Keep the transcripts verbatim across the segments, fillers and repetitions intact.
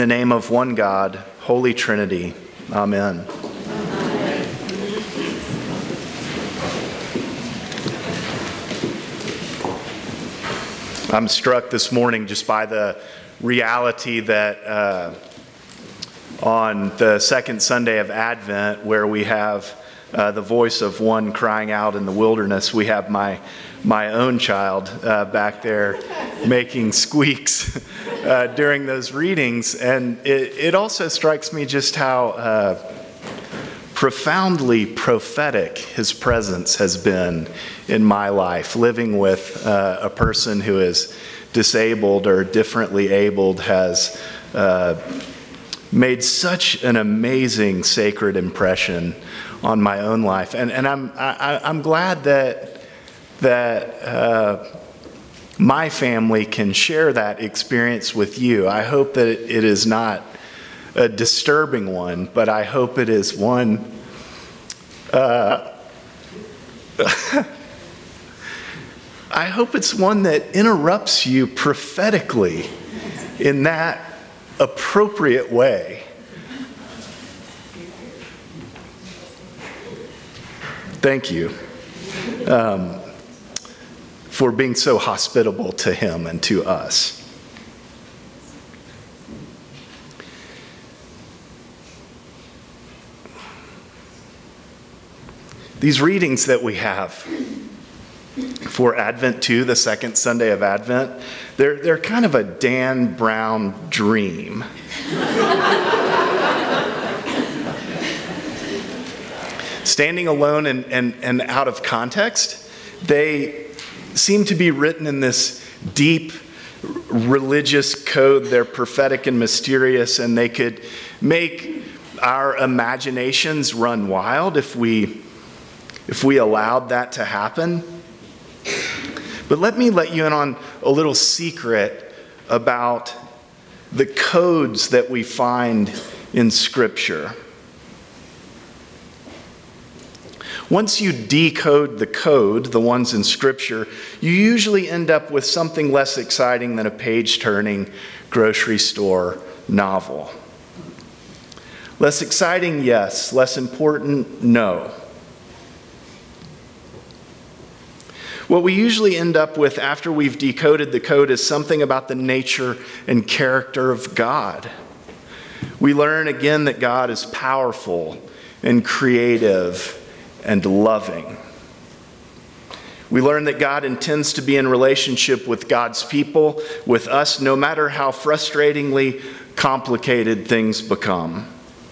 the name of one God, Holy Trinity. Amen. I'm struck this morning just by the reality that uh, on the second Sunday of Advent, where we have uh, the voice of one crying out in the wilderness, we have my my own child uh, back there making squeaks uh, during those readings. And it, it also strikes me just how uh, profoundly prophetic his presence has been in my life. Living with uh, a person who is disabled or differently abled has uh, made such an amazing sacred impression on my own life. And, and I'm, I, I'm glad that that uh, my family can share that experience with you. I hope that it is not a disturbing one, but I hope it is one uh, I hope it's one that interrupts you prophetically in that appropriate way. Thank you. Um, for being so hospitable to him and to us. These readings that we have for Advent two, the second Sunday of Advent, they're, they're kind of a Dan Brown dream. Standing alone and, and, and out of context, they seem to be written in this deep religious code. They're prophetic and mysterious, and they could make our imaginations run wild if we if we allowed that to happen. But let me let you in on a little secret about the codes that we find in Scripture. Once you decode the code, the ones in Scripture, you usually end up with something less exciting than a page-turning grocery store novel. Less exciting, yes. Less important, no. What we usually end up with after we've decoded the code is something about the nature and character of God. We learn again that God is powerful and creative and loving. We learn that God intends to be in relationship with God's people, with us, no matter how frustratingly complicated things become.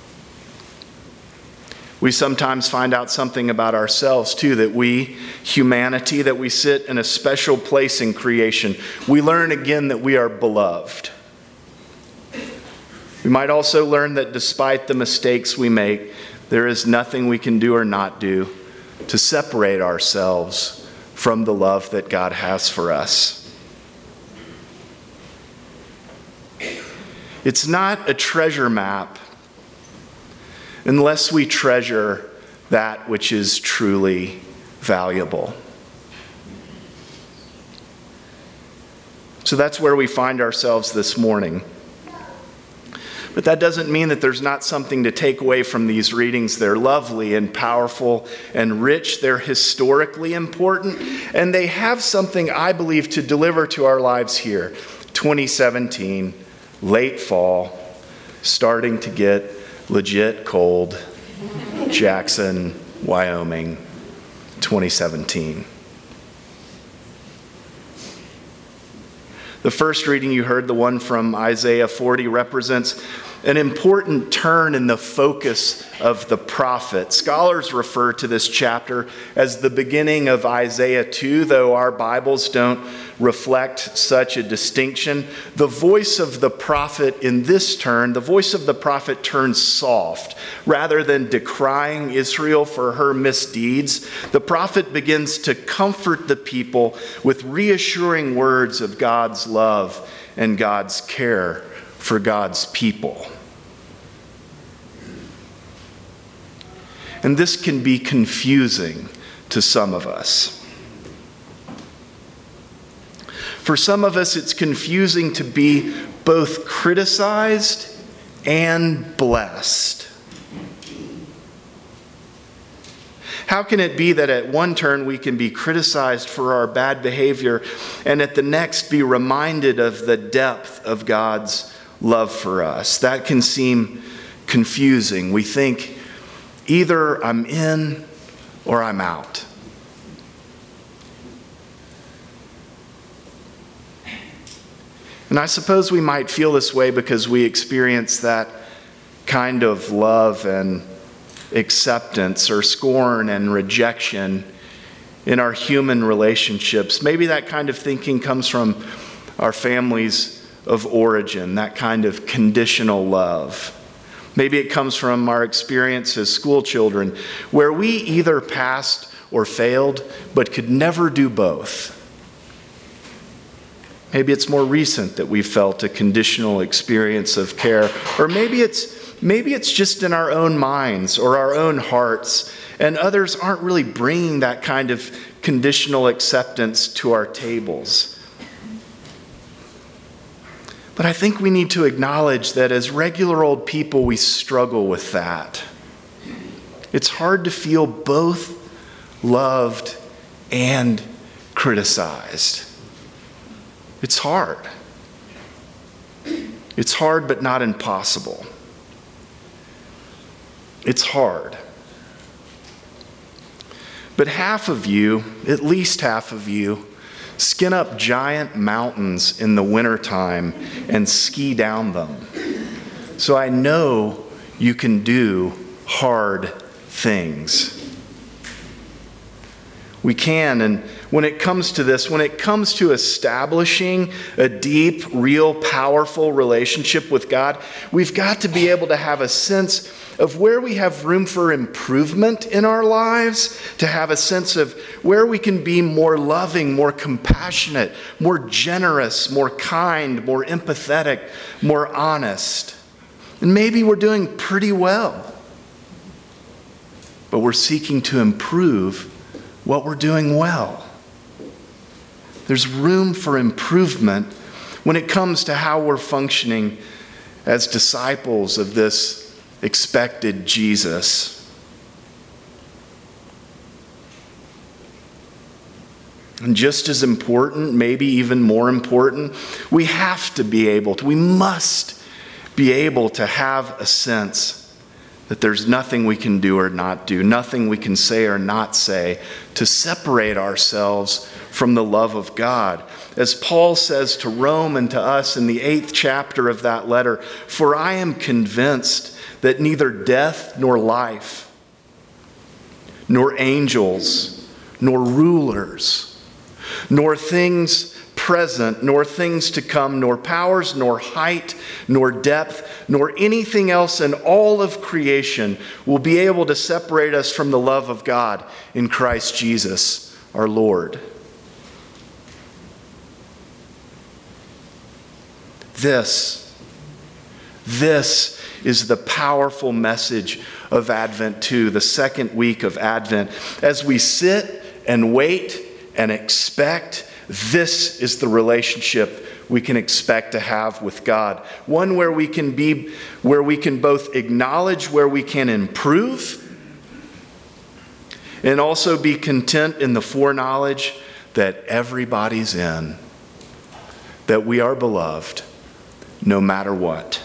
We sometimes find out something about ourselves, too, that we, humanity, that we sit in a special place in creation. We learn again that we are beloved. We might also learn that despite the mistakes we make, there is nothing we can do or not do to separate ourselves from the love that God has for us. It's not a treasure map unless we treasure that which is truly valuable. So that's where we find ourselves this morning. But that doesn't mean that there's not something to take away from these readings. They're lovely and powerful and rich. They're historically important. And they have something, I believe, to deliver to our lives here. twenty seventeen, late fall, starting to get legit cold. Jackson, Wyoming, twenty seventeen. The first reading you heard, the one from Isaiah forty, represents an important turn in the focus of the prophet. Scholars refer to this chapter as the beginning of Isaiah two, though our Bibles don't reflect such a distinction. The voice of the prophet in this turn, the voice of the prophet turns soft. Rather than decrying Israel for her misdeeds, the prophet begins to comfort the people with reassuring words of God's love and God's care for God's people. And this can be confusing to some of us. For some of us, it's confusing to be both criticized and blessed. How can it be that at one turn we can be criticized for our bad behavior and at the next be reminded of the depth of God's love for us? That can seem confusing. We think either I'm in or I'm out. And I suppose we might feel this way because we experience that kind of love and acceptance or scorn and rejection in our human relationships. Maybe that kind of thinking comes from our families of origin, that kind of conditional love. Maybe it comes from our experience as school children, where we either passed or failed, but could never do both. Maybe it's more recent that we felt a conditional experience of care, or maybe it's Maybe it's just in our own minds or our own hearts, and others aren't really bringing that kind of conditional acceptance to our tables. But I think we need to acknowledge that as regular old people, we struggle with that. It's hard to feel both loved and criticized. It's hard. It's hard, but not impossible. It's hard. But half of you, at least half of you, skin up giant mountains in the wintertime and ski down them. So I know you can do hard things. We can, and when it comes to this, when it comes to establishing a deep, real, powerful relationship with God, we've got to be able to have a sense of where we have room for improvement in our lives, to have a sense of where we can be more loving, more compassionate, more generous, more kind, more empathetic, more honest. And maybe we're doing pretty well, but we're seeking to improve what we're doing well. There's room for improvement when it comes to how we're functioning as disciples of this expected Jesus. And just as important, maybe even more important, we have to be able to, we must be able to have a sense that there's nothing we can do or not do, nothing we can say or not say to separate ourselves from the love of God. As Paul says to Rome and to us in the eighth chapter of that letter, "For I am convinced that neither death nor life, nor angels, nor rulers, nor things present, nor things to come, nor powers, nor height, nor depth, nor anything else in all of creation will be able to separate us from the love of God in Christ Jesus, our Lord." This, this is the powerful message of Advent two, the second week of Advent. As we sit and wait and expect, this is the relationship we can expect to have with God. One where we can be, where we can both acknowledge where we can improve and also be content in the foreknowledge that everybody's in, that we are beloved no matter what.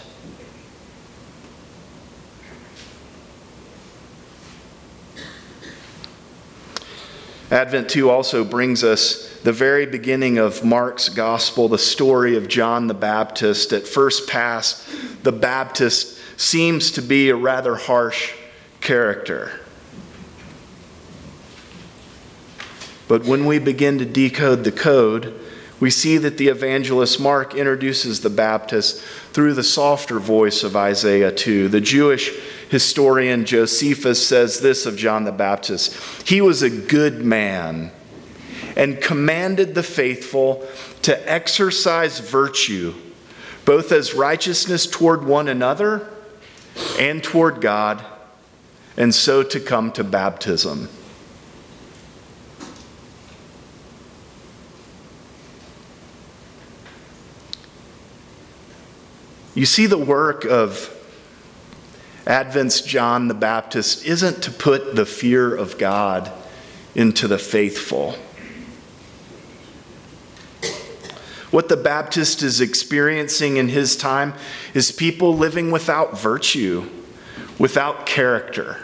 Advent two also brings us the very beginning of Mark's gospel, the story of John the Baptist. At first pass, the Baptist seems to be a rather harsh character. But when we begin to decode the code, we see that the evangelist Mark introduces the Baptist through the softer voice of Isaiah two. The Jewish historian Josephus says this of John the Baptist: "He was a good man and commanded the faithful to exercise virtue, both as righteousness toward one another and toward God, and so to come to baptism." You see the work of Advent's John the Baptist isn't to put the fear of God into the faithful. What the Baptist is experiencing in his time is people living without virtue, without character.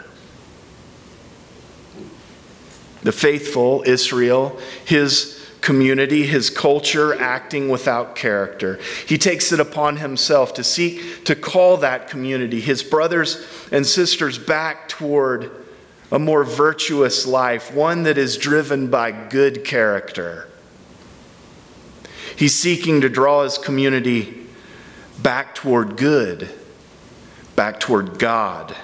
The faithful, Israel, his community, his culture, acting without character. He takes it upon himself to seek to call that community, his brothers and sisters, back toward a more virtuous life, one that is driven by good character. He's seeking to draw his community back toward good, back toward God.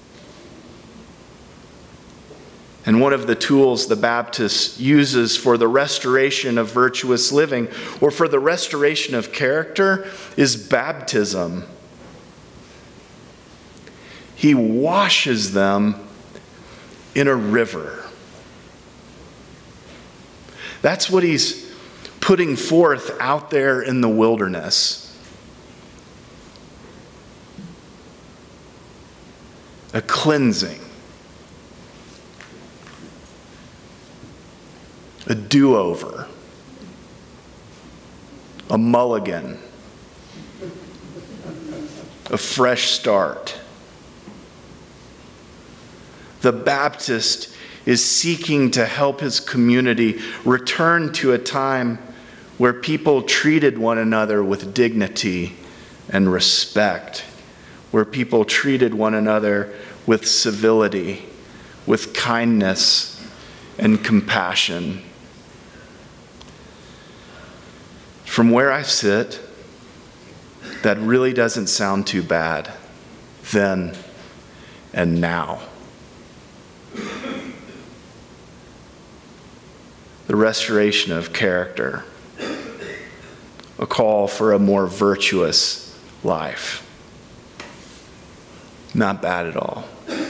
And one of the tools the Baptist uses for the restoration of virtuous living or for the restoration of character is baptism. He washes them in a river. That's what he's putting forth out there in the wilderness. A cleansing. A do-over, a mulligan, a fresh start. The Baptist is seeking to help his community return to a time where people treated one another with dignity and respect, where people treated one another with civility, with kindness and compassion. From where I sit, that really doesn't sound too bad then and now. The restoration of character, a call for a more virtuous life. Not bad at all.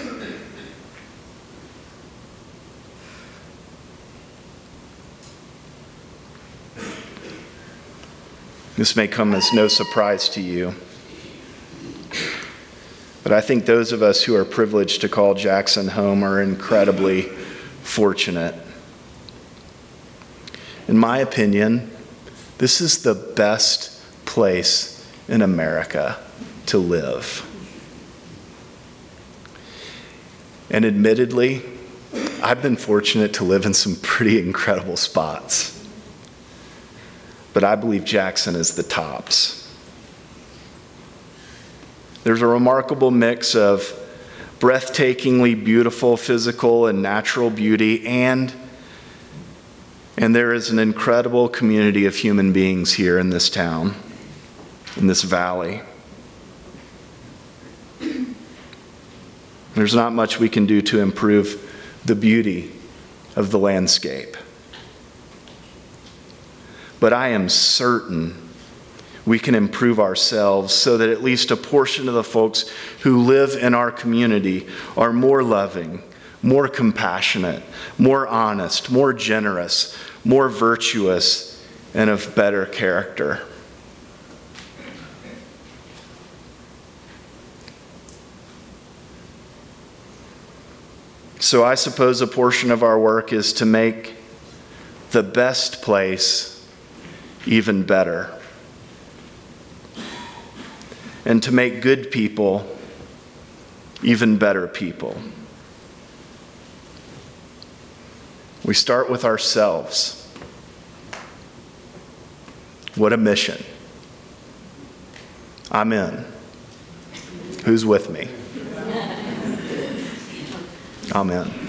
This may come as no surprise to you, but I think those of us who are privileged to call Jackson home are incredibly fortunate. In my opinion, this is the best place in America to live. And admittedly, I've been fortunate to live in some pretty incredible spots. But I believe Jackson is the tops. There's a remarkable mix of breathtakingly beautiful physical and natural beauty, and, and there is an incredible community of human beings here in this town, in this valley. There's not much we can do to improve the beauty of the landscape. But I am certain we can improve ourselves so that at least a portion of the folks who live in our community are more loving, more compassionate, more honest, more generous, more virtuous, and of better character. So I suppose a portion of our work is to make the best place even better, and to make good people even better people. We start with ourselves. What a mission. I'm in. Who's with me? Amen.